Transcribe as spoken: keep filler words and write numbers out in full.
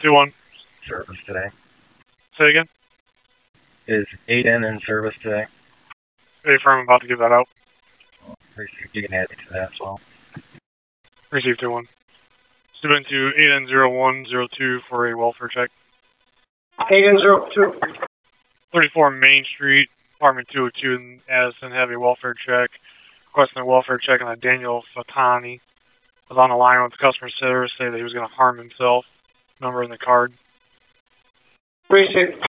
two one. Service today. Say again? Is Aiden in service today? A firm, I'm about to give that out. You can add it to that as well. Receive two one. Submit to eight N zero one zero two for a welfare check. eight N zero two. thirty-four Main Street, apartment two oh two in Addison, have a welfare check. Requesting a welfare check on a Daniel Fatani. Was on the line with the customer service, say that he was going to harm himself. Number in the card. Receive.